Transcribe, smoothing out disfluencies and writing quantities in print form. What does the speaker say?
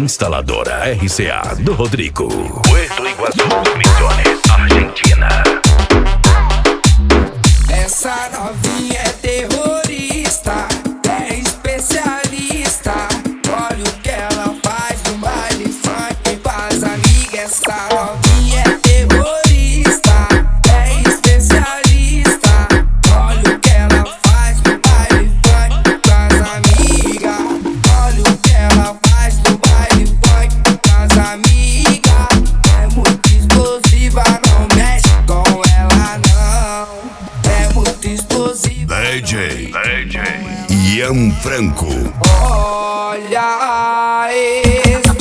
Instaladora RCA do Rodrigo. Puerto Iguazú, Misiones, Argentina. Essa novinha é terrorista, é especialista. Olha o que ela faz no baile funk com as amigas. Essa novinha é terrorista, é especialista. Olha o que ela faz no baile funk com as amigas. Olha o que ela faz no baile funk com as amigas. É muito explosiva, não mexe com ela não. É muito explosiva. DJ Ian Franco. Olha esse